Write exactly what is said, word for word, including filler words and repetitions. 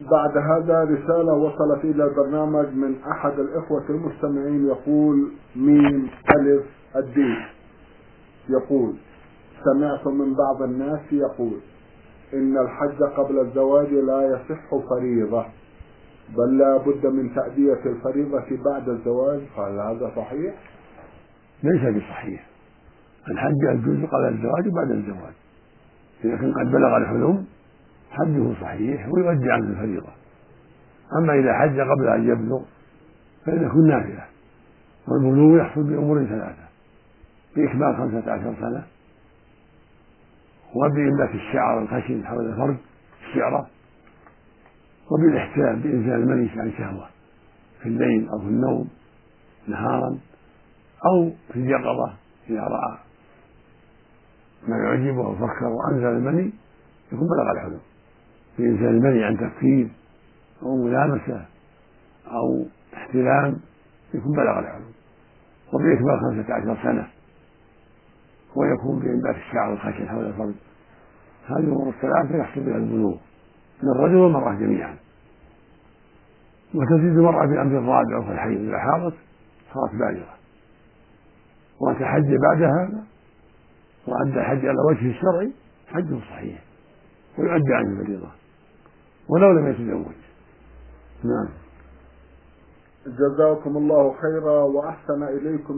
بعد هذا رسالة وصلت إلى البرنامج من أحد الإخوة المستمعين، يقول ميم ألف الدين، يقول: سمعت من بعض الناس يقول إن الحج قبل الزواج لا يصح فريضة، بل لا بد من تأدية الفريضة بعد الزواج، فهل هذا صحيح؟ ليس بصحيح. الحج يجوز قبل الزواج وبعد الزواج، إذا كان قد بلغ الحلم حجه صحيح ويؤدي عنه الفريضة. أما إذا حج قبل أن يبلغ فإن يكون نافلة، والبلوغ يحصل بأمور ثلاثة: بإكمال خمسة عشر سنة، وبإنبات الشعر الخشن حول الفرج الشعرة، وبالاحتلام بإنزال المني عن شهوة في الليل أو في النوم نهارا أو في اليقظة إذا رأى ما يعجبه أو فكر وأنزل المني يكون بلغ الحلم، بإنزال المني عن تفكير أو ملامسة أو احتلام يكون بلغ الحلم، وبإكمال خمسة عشر سنة، ويكون بإنبات الشعر الخشن حول الفرج. هذه الأمور الثلاثة يحصل بها البلوغ للرجل والمرأة جميعا. وتزيد المرأة بأمر الرابع وهو الحيض، إذا حاضت صارت بالغة وتحج بعد هذا وأدى الحج على وجه الشرعي حجه صحيح ويؤدى عنه الفريضة ولو لم يتزوج. نعم. جزاكم الله خيرا وأحسن إليكم.